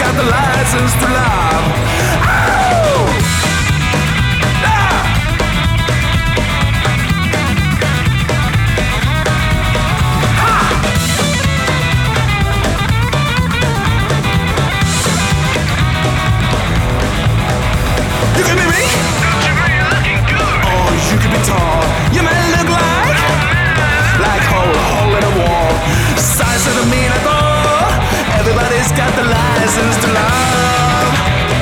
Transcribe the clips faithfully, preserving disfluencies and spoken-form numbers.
got the license to love. Oh! Ah! You can be weak, or you can be tall. You may look like like hole, hole in a wall. Size doesn't mean at all. Everybody's got the license to love.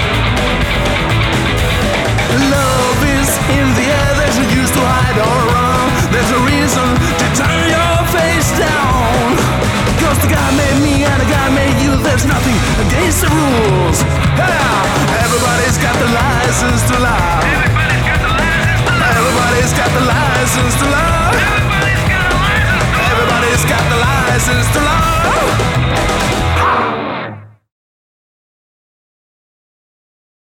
Love is in the air. There's no use to hide or run. There's a reason to turn your face down. Cause the God made me and the God made you. There's nothing against the rules. Yeah. Everybody's got the license to love.